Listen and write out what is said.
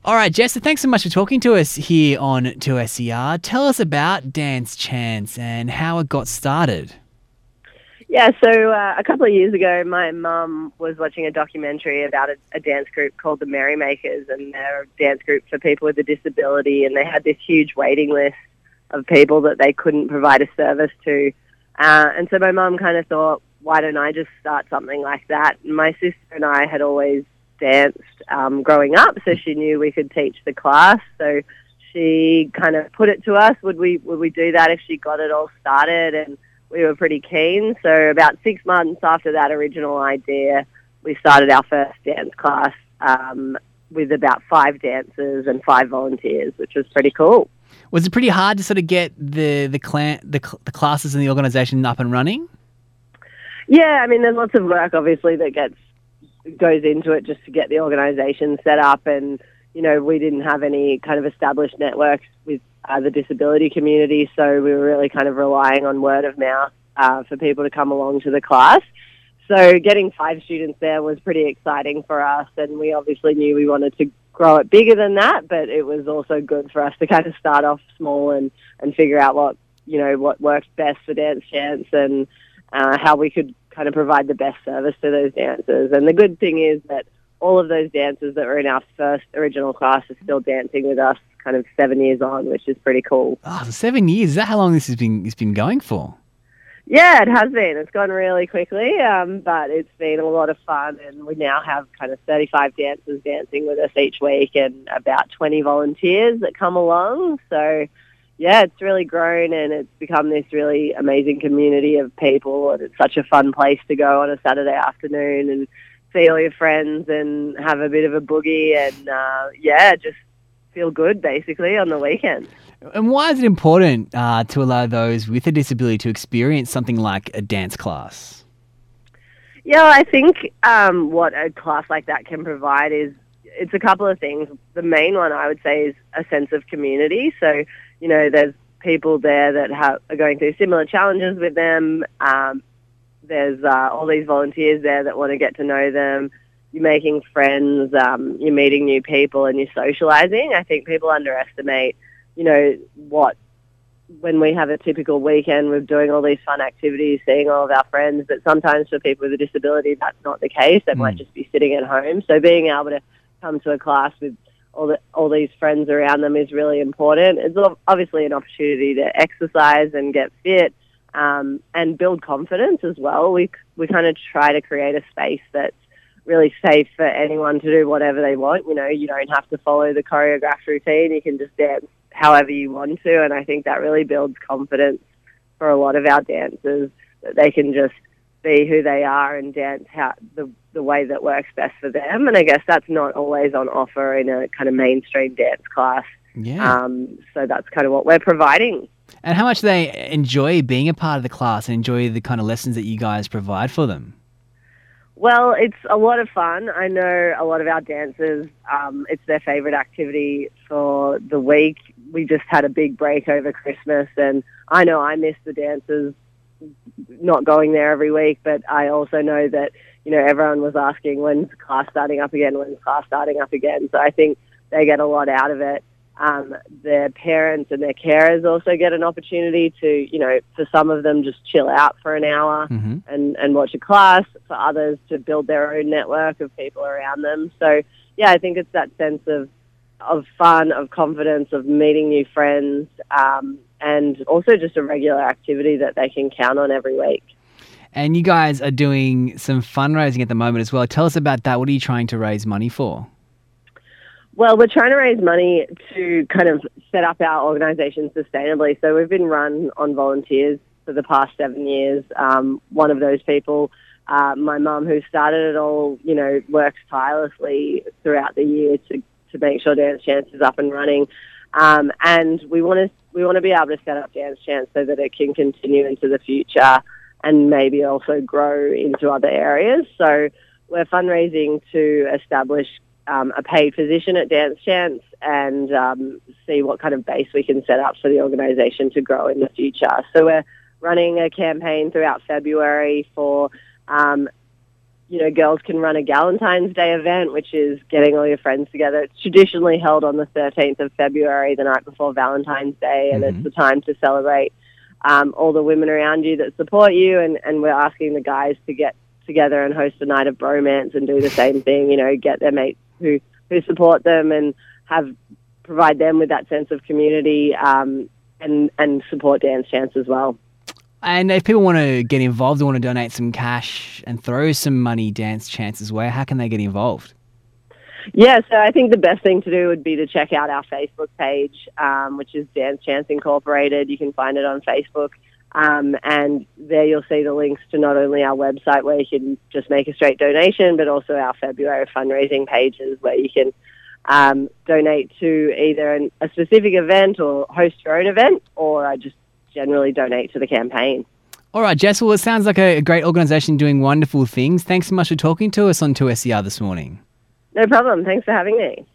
All right, Jess, so thanks so much for talking to us here on 2SER. Tell us about Dance Chance and how it got started. Yeah, so a couple of years ago, my mum was watching a documentary about a dance group called the Merrymakers, and they're a dance group for people with a disability, and they had this huge waiting list of people that they couldn't provide a service to. And so my mum kind of thought, why don't I just start something like that? And my sister and I had always danced growing up, so she knew we could teach the class. So she kind of put it to us, would we do that if she got it all started? And we were pretty keen. So about 6 months after that original idea, we started our first dance class with about 5 dancers and 5 volunteers, which was pretty cool. Was it pretty hard to sort of get the classes and the organisation up and running? Yeah, I mean, there's lots of work, obviously, that goes into it just to get the organisation set up. And, you know, we didn't have any kind of established networks with the disability community, so we were really kind of relying on word of mouth for people to come along to the class. So getting 5 students there was pretty exciting for us, and we obviously knew we wanted to grow it bigger than that, but it was also good for us to kind of start off small and figure out what works best for Dance Chance and how we could kind of provide the best service to those dancers. And the good thing is that all of those dancers that were in our first original class are still dancing with us kind of 7 years on, which is pretty cool. Oh, so 7 years. Is that how long this has been going for? Yeah, it has been. It's gone really quickly, but it's been a lot of fun, and we now have kind of 35 dancers dancing with us each week and about 20 volunteers that come along. So, yeah, it's really grown, and it's become this really amazing community of people, and it's such a fun place to go on a Saturday afternoon and see all your friends and have a bit of a boogie and, just feel good, basically, on the weekend. And why is it important to allow those with a disability to experience something like a dance class? Yeah, I think what a class like that can provide is it's a couple of things. The main one, I would say, is a sense of community. So, you know, there's people there that are going through similar challenges with them. There's all these volunteers there that want to get to know them. You're making friends, you're meeting new people, and you're socializing. I think people underestimate, you know, when we have a typical weekend, we're doing all these fun activities, seeing all of our friends, but sometimes for people with a disability, that's not the case. They might just be sitting at home. So being able to come to a class with all these friends around them is really important. It's obviously an opportunity to exercise and get fit and build confidence as well. We kind of try to create a space that's really safe for anyone to do whatever they want. You know, you don't have to follow the choreographed routine. You can just dance however you want to, and I think that really builds confidence for a lot of our dancers, that they can just be who they are and dance the way that works best for them. And I guess that's not always on offer in a kind of mainstream dance class. Yeah. So that's kind of what we're providing. And how much do they enjoy being a part of the class and enjoy the kind of lessons that you guys provide for them? Well, it's a lot of fun. I know a lot of our dancers, it's their favourite activity for the week. We just had a big break over Christmas, and I know I miss the dancers not going there every week, but I also know that, you know, everyone was asking, when's class starting up again? So I think they get a lot out of it. Their parents and their carers also get an opportunity to, you know, for some of them just chill out for an hour and watch a class, for others to build their own network of people around them. So, yeah, I think it's that sense of fun, of confidence, of meeting new friends, and also just a regular activity that they can count on every week. And you guys are doing some fundraising at the moment as well. Tell us about that. What are you trying to raise money for? Well, we're trying to raise money to kind of set up our organisation sustainably. So we've been run on volunteers for the past 7 years. One of those people, my mum, who started it all, you know, works tirelessly throughout the year to make sure Dance Chance is up and running. And we want to be able to set up Dance Chance so that it can continue into the future and maybe also grow into other areas. So we're fundraising to establish a paid position at Dance Chance and see what kind of base we can set up for the organisation to grow in the future. So we're running a campaign throughout February for girls can run a Galentine's Day event, which is getting all your friends together. It's traditionally held on the 13th of February, the night before Valentine's Day, and it's the time to celebrate all the women around you that support you, and we're asking the guys to get together and host a night of bromance and do the same thing, get their mates who support them and provide them with that sense of community and support Dance Chance as well. And if people want to get involved, they want to donate some cash and throw some money Dance Chance's way, how can they get involved? Yeah, so I think the best thing to do would be to check out our Facebook page, which is Dance Chance Incorporated. You can find it on Facebook. And there you'll see the links to not only our website where you can just make a straight donation, but also our February fundraising pages where you can donate to either a specific event or host your own event, or just generally donate to the campaign. All right, Jess, well, it sounds like a great organisation doing wonderful things. Thanks so much for talking to us on 2SER this morning. No problem. Thanks for having me.